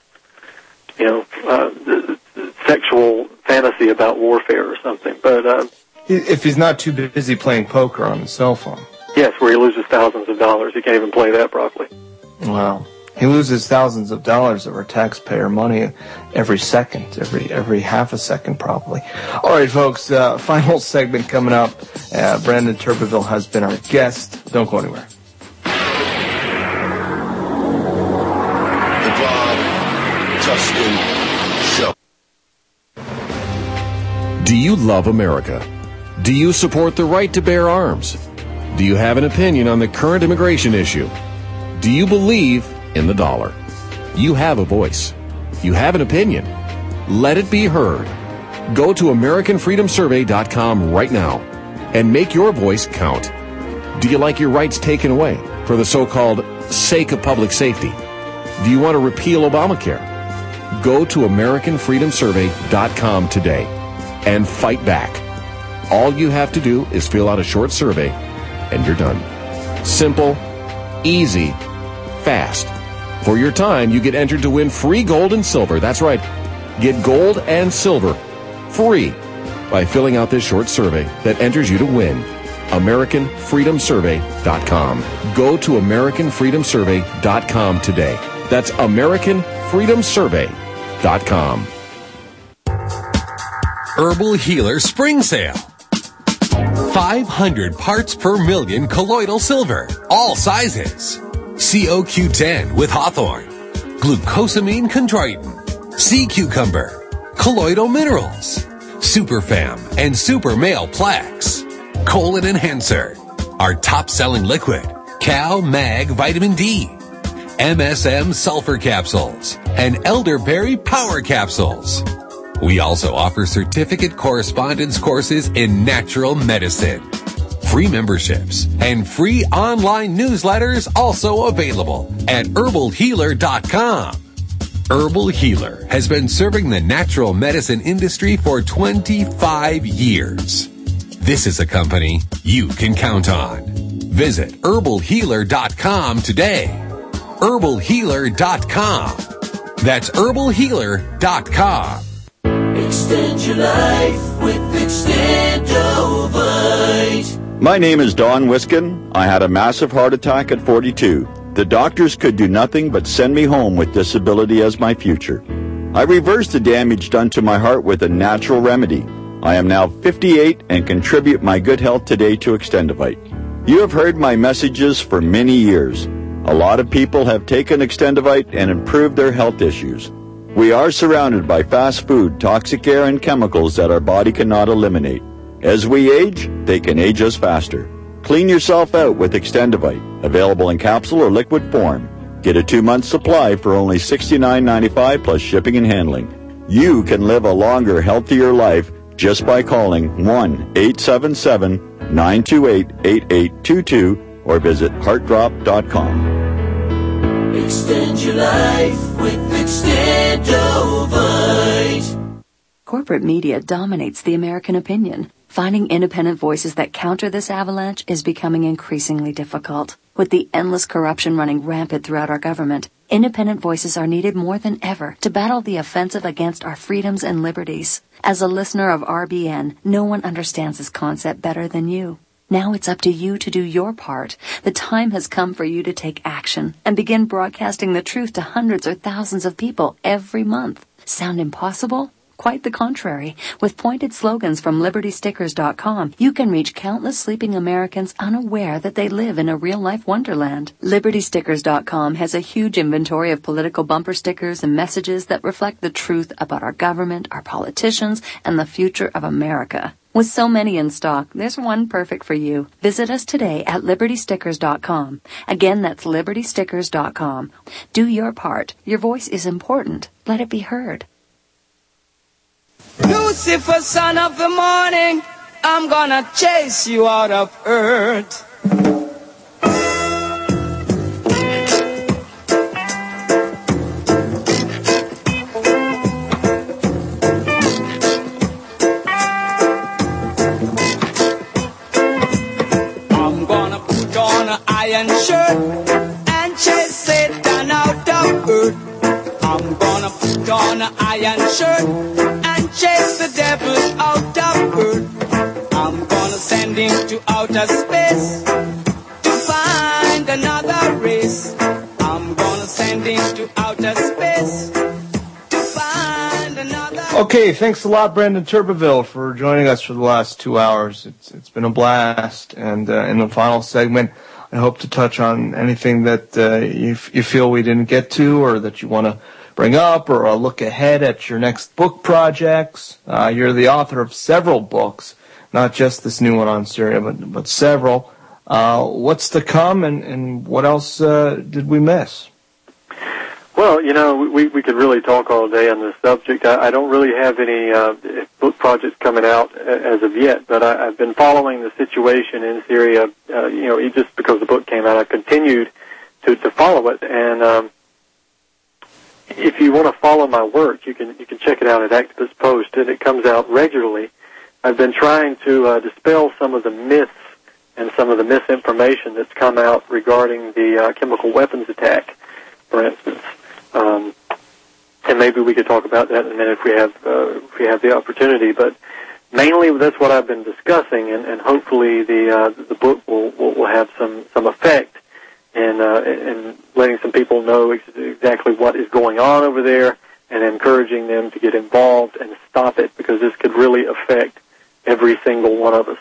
Speaker 8: you know, uh, sexual fantasy about warfare or something. But uh,
Speaker 7: if he's not too busy playing poker on his cell phone.
Speaker 8: Yes, where he loses thousands of dollars. He can't even play that properly.
Speaker 7: Wow. He loses thousands of dollars of our taxpayer money every second, every every half a second probably. All right, folks, uh, final segment coming up. Uh, Brandon Turbeville has been our guest. Don't go anywhere.
Speaker 15: Show. Do you love America? Do you support the right to bear arms? Do you have an opinion on the current immigration issue? Do you believe in the dollar? You have a voice. You have an opinion. Let it be heard. Go to American Freedom Survey dot com right now and make your voice count. Do you like your rights taken away for the so-called sake of public safety? Do you want to repeal Obamacare? Go to American Freedom Survey dot com today and fight back. All you have to do is fill out a short survey and you're done. Simple, easy, fast. For your time, you get entered to win free gold and silver. That's right. Get gold and silver free by filling out this short survey that enters you to win. American Freedom Survey dot com. Go to American Freedom Survey dot com today. That's American Freedom Survey dot com.
Speaker 4: Herbal Healer Spring Sale. five hundred parts per million colloidal silver, all sizes. C O Q ten with hawthorn, glucosamine chondroitin, sea cucumber, colloidal minerals, Superfam and Super Male Plaques, Colon Enhancer, our top-selling liquid, Cal Mag Vitamin D, M S M Sulfur Capsules, and Elderberry Power Capsules. We also offer certificate correspondence courses in natural medicine. Free memberships and free online newsletters also available at herbal healer dot com. Herbal Healer has been serving the natural medicine industry for twenty-five years. This is a company you can count on. Visit herbal healer dot com today. herbal healer dot com. That's herbal healer dot com.
Speaker 9: Extend your life with Extendovite.
Speaker 10: My name is Don Wiskin. I had a massive heart attack at forty-two. The doctors could do nothing but send me home with disability as my future. I reversed the damage done to my heart with a natural remedy. I am now fifty-eight and contribute my good health today to Extendovite. You have heard my messages for many years. A lot of people have taken Extendovite and improved their health issues. We are surrounded by fast food, toxic air, and chemicals that our body cannot eliminate. As we age, they can age us faster. Clean yourself out with Extendovite, available in capsule or liquid form. Get a two-month supply for only sixty-nine ninety-five plus shipping and handling. You can live a longer, healthier life just by calling one eight seven seven, nine two eight, eight eight two two or visit heart drop dot com.
Speaker 9: Extend your life with Extendovite.
Speaker 5: Corporate media dominates the American opinion. Finding independent voices that counter this avalanche is becoming increasingly difficult. With the endless corruption running rampant throughout our government, independent voices are needed more than ever to battle the offensive against our freedoms and liberties. As a listener of R B N, no one understands this concept better than you. Now it's up to you to do your part. The time has come for you to take action and begin broadcasting the truth to hundreds or thousands of people every month. Sound impossible? Quite the contrary. With pointed slogans from liberty stickers dot com, you can reach countless sleeping Americans unaware that they live in a real-life wonderland. liberty stickers dot com has a huge inventory of political bumper stickers and messages that reflect the truth about our government, our politicians, and the future of America. With so many in stock, there's one perfect for you. Visit us today at liberty stickers dot com. Again, that's liberty stickers dot com. Do your part. Your voice is important. Let it be heard.
Speaker 9: Lucifer, son of the morning, I'm gonna chase you out of earth. I'm gonna put on an iron shirt and chase Satan out of earth. I'm gonna put on an iron shirt and chase the devil out of earth. I'm gonna send him to outer space to find another race. I'm gonna send him to outer space to find another.
Speaker 7: Okay, thanks a lot, Brandon Turbeville, for joining us for the last two hours. It's it's been a blast, and uh, in the final segment, I hope to touch on anything that uh, you you feel we didn't get to, or that you want to bring up, or a look ahead at your next book projects. Uh, you're the author of several books, not just this new one on Syria, but but several. Uh, what's to come, and, and what else uh, did we miss?
Speaker 8: Well, you know, we we could really talk all day on this subject. I, I don't really have any uh, book projects coming out as of yet, but I, I've been following the situation in Syria. Uh, you know, just because the book came out, I continued to to follow it, and um, if you want to follow my work, you can you can check it out at Activist Post, and it comes out regularly. I've been trying to uh, dispel some of the myths and some of the misinformation that's come out regarding the uh, chemical weapons attack, for instance. Um, and maybe we could talk about that in a minute if we have uh, if we have the opportunity. But mainly that's what I've been discussing, and, and hopefully the uh, the book will, will will have some some effect in uh, in letting some people know ex- exactly what is going on over there, and encouraging them to get involved and stop it, because this could really affect every single one of us.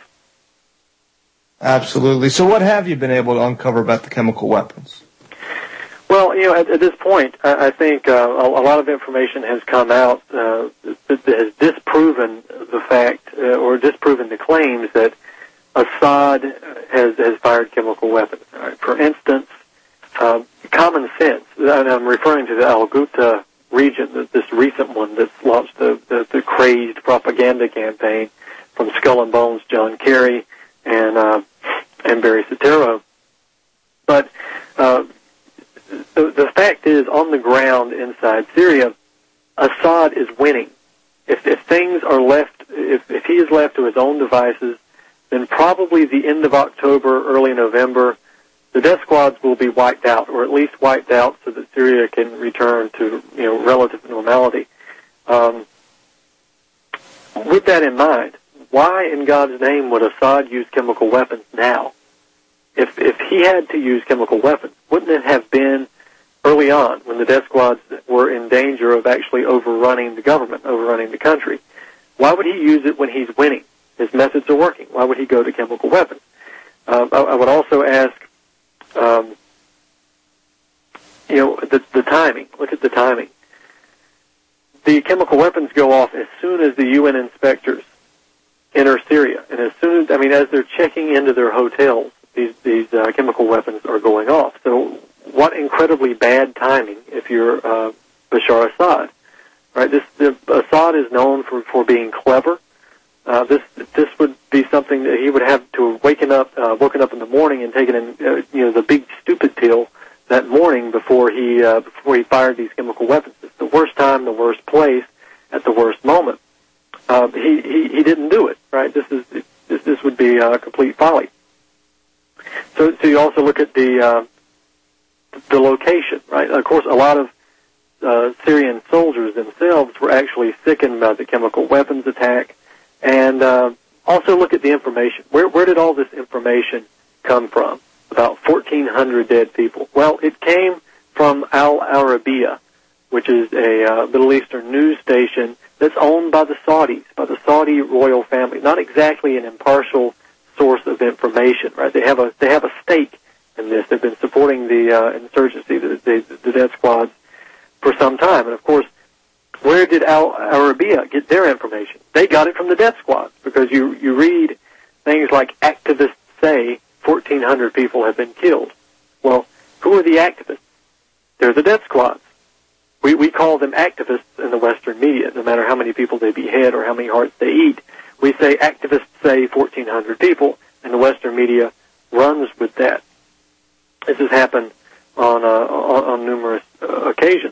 Speaker 7: Absolutely. So what have you been able to uncover about the chemical weapons?
Speaker 8: Well, you know, at, at this point, I, I think uh, a, a lot of information has come out uh, that, that has disproven the fact, uh, or disproven the claims that Assad has, has fired chemical weapons. All right. For instance, uh, common sense, and I'm referring to the Al-Ghouta region, this recent one that's launched the, the, the crazed propaganda campaign from Skull and Bones, John Kerry, and uh, and Barry Soetoro. But uh, the, the fact is, on the ground inside Syria, Assad is winning. If, if things are left, if, if he is left to his own devices, then probably the end of October, early November, the death squads will be wiped out, or at least wiped out, so that Syria can return to, you know, relative normality. Um, with that in mind, why in God's name would Assad use chemical weapons now? If if he had to use chemical weapons, wouldn't it have been early on, when the death squads were in danger of actually overrunning the government, overrunning the country? Why would he use it when he's winning? His methods are working. Why would he go to chemical weapons? Um, I, I would also ask, um, you know, the, the timing. Look at the timing. The chemical weapons go off as soon as the U N inspectors enter Syria, and as soon as, I mean, as they're checking into their hotels, these these uh, chemical weapons are going off. So, what incredibly bad timing if you're uh, Bashar Assad, right? This the, Assad is known for for being clever. Uh, this this would be something that he would have to have waken up, uh, woken up in the morning and taken in, uh, you know, the big stupid pill that morning before he uh, before he fired these chemical weapons. It's the worst time, the worst place, at the worst moment. Uh, he, he he didn't do it, right? This is this this would be uh, complete folly. So so you also look at the uh, the location, right? Of course, a lot of uh, Syrian soldiers themselves were actually sickened by the chemical weapons attack, and uh, also look at the information. Where where did all this information come from? About fourteen hundred dead people. Well, it came from Al Arabiya, which is a uh, Middle Eastern news station that's owned by the Saudis, by the Saudi royal family. Not exactly an impartial source of information, right? They have a they have a stake in this. They've been supporting the uh, insurgency, the, the, the death squads, for some time. And of course, where did Al Arabiya get their information? They got it from the death squads, because you you read things like activists say fourteen hundred people have been killed. Well, who are the activists? They're the death squads. We we call them activists in the Western media, no matter how many people they behead or how many hearts they eat. We say activists say fourteen hundred people, and the Western media runs with that. This has happened on uh, on, on numerous uh, occasions.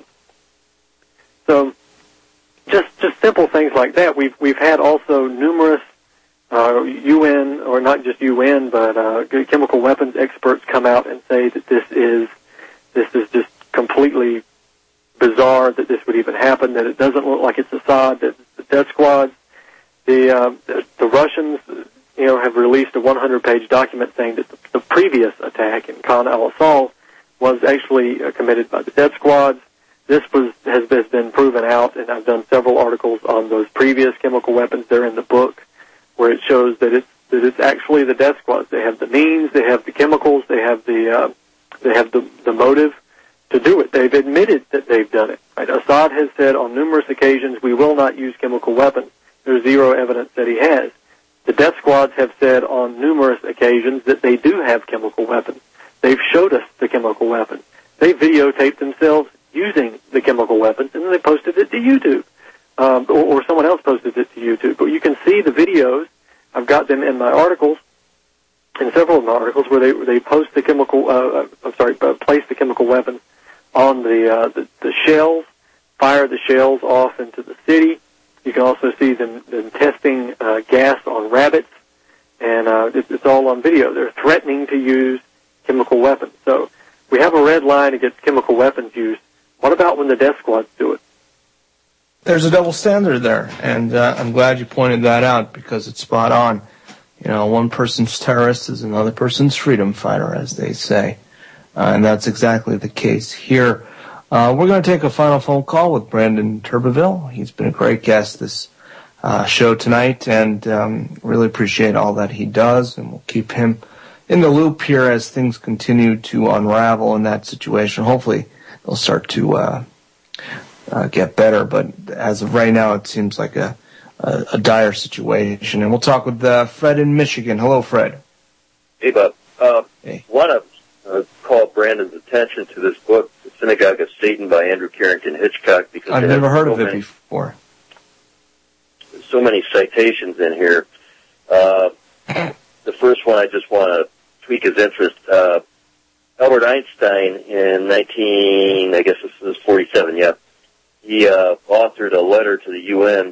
Speaker 8: So, just just simple things like that. We've we've had also numerous uh, U N, or not just U N, but uh, chemical weapons experts come out and say that this is this is just completely bizarre, that this would even happen, that it doesn't look like it's Assad, that the death squads, the, uh, the, the Russians, you know, have released a one hundred page document saying that the, the previous attack in Khan al-Assal was actually uh, committed by the death squads. This was, has, has been proven out, and I've done several articles on those previous chemical weapons. They're in the book, where it shows that it's, that it's actually the death squads. They have the means, they have the chemicals, they have the, uh, they have the, the motive to do it. They've admitted that they've done it. Right? Assad has said on numerous occasions, we will not use chemical weapons. There's zero evidence that he has. The death squads have said on numerous occasions that they do have chemical weapons. They've showed us the chemical weapons. They videotaped themselves using the chemical weapons, and then they posted it to YouTube. Um, or, or someone else posted it to YouTube. But you can see the videos. I've got them in my articles, in several of my articles, where they they post the chemical, uh, I'm sorry, uh, place the chemical weapons on the, uh, the the shells, fire the shells off into the city. You can also see them, them testing uh, gas on rabbits, and uh, it's, it's all on video. They're threatening to use chemical weapons. So we have a red line against chemical weapons use. What about when the death squads do it?
Speaker 7: there's a double standard there, and uh, I'm glad you pointed that out because it's spot on. You know, one person's terrorist is another person's freedom fighter, as they say, uh, and that's exactly the case here. Uh, we're going to take a final phone call with Brandon Turbeville. He's been a great guest this uh, show tonight, and um, really appreciate all that he does, and we'll keep him in the loop here as things continue to unravel in that situation. Hopefully, they'll start to uh, uh, get better, but as of right now, it seems like a, a, a dire situation. And we'll talk with uh, Fred in Michigan. Hello, Fred.
Speaker 11: Hey, Bob. Uh,
Speaker 7: hey.
Speaker 11: Want to uh, call Brandon's attention to this book, The Synagogue of Satan by Andrew Carrington Hitchcock, because
Speaker 7: I've
Speaker 11: it
Speaker 7: never
Speaker 11: has
Speaker 7: heard
Speaker 11: so
Speaker 7: of it
Speaker 11: many,
Speaker 7: before.
Speaker 11: so many citations in here. Uh, the first one I just want to tweak his interest. Uh, Albert Einstein in nineteen, I guess this was forty-seven, yeah. He uh, authored a letter to the U N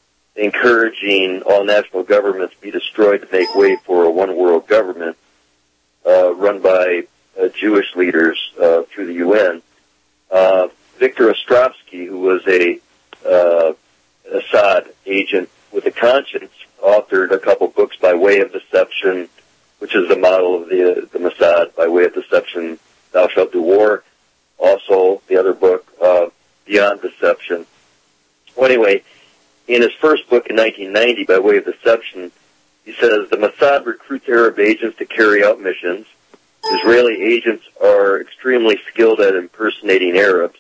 Speaker 11: encouraging all national governments to be destroyed to make way for a one-world government uh, run by uh, Jewish leaders uh, through the U N. Uh, Victor Ostrovsky, who was a uh, Assad agent with a conscience, authored a couple books by way of deception, which is the model of the the Mossad, by way of deception, Thou Shalt Do War. Also, the other book, uh, Beyond Deception. Well, anyway, in his first book in nineteen ninety, By Way of Deception, he says, the Mossad recruits Arab agents to carry out missions. Israeli agents are extremely skilled at impersonating Arabs.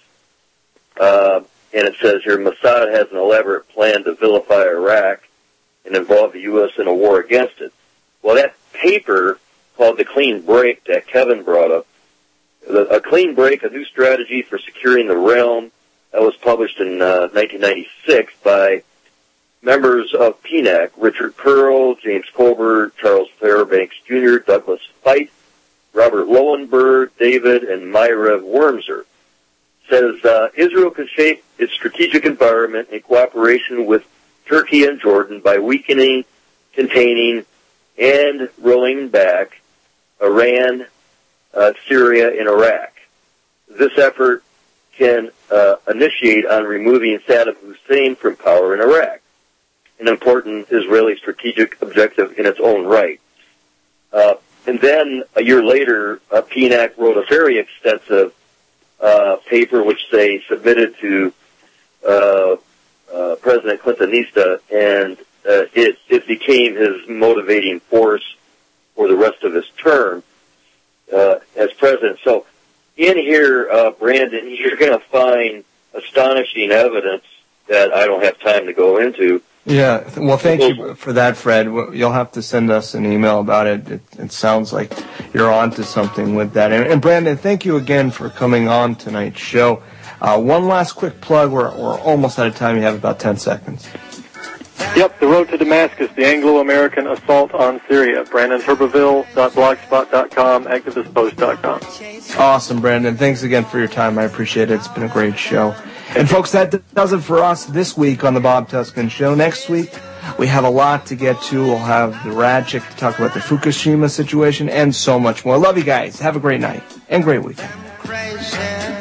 Speaker 11: Uh, and it says here, Mossad has an elaborate plan to vilify Iraq and involve the U S in a war against it. Well, that paper called The Clean Break that Kevin brought up, the, A Clean Break, A New Strategy for Securing the Realm, that was published in uh, nineteen ninety-six by members of P N A C, Richard Pearl, James Colbert, Charles Fairbanks Junior, Douglas Feit, Robert Lowenberg, David, and Myrev Wormser. Says uh, Israel can shape its strategic environment in cooperation with Turkey and Jordan by weakening, containing, and rolling back Iran, uh, Syria, and Iraq. This effort can uh, initiate on removing Saddam Hussein from power in Iraq, an important Israeli strategic objective in its own right. Uh, and then a year later, uh, P N A C wrote a very extensive uh, paper which they submitted to uh, uh, President Clintonista, and uh, it, it became his motivating force for the rest of his term uh, as president. So in here, uh, Brandon, you're going to find astonishing evidence that I don't have time to go into.
Speaker 7: Yeah, well, thank you for that, Fred. You'll have to send us an email about it. It, it sounds like you're on to something with that. And, and Brandon, thank you again for coming on tonight's show. Uh, one last quick plug. We're, we're almost out of time. You have about ten seconds.
Speaker 8: Yep, The Road to Damascus, the Anglo-American Assault on Syria. Brandon Turbeville dot blogspot dot com, activist post dot com.
Speaker 7: Awesome, Brandon. Thanks again for your time. I appreciate it. It's been a great show. And, folks, that does it for us this week on the Bob Tuskin Show. Next week, we have a lot to get to. We'll have the Rad Chick to talk about the Fukushima situation and so much more. Love you guys. Have a great night and great weekend.
Speaker 9: Crazy.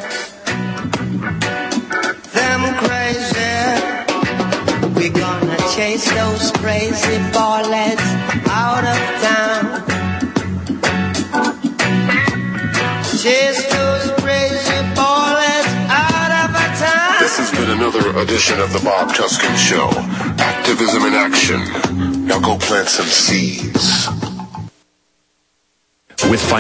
Speaker 9: Them crazy. We're gonna chase those crazy ballets out of town. Chase those crazy ballets out of a town.
Speaker 6: This has been another edition of the Bob Tuskin Show. Activism in action. Now go plant some seeds.
Speaker 15: With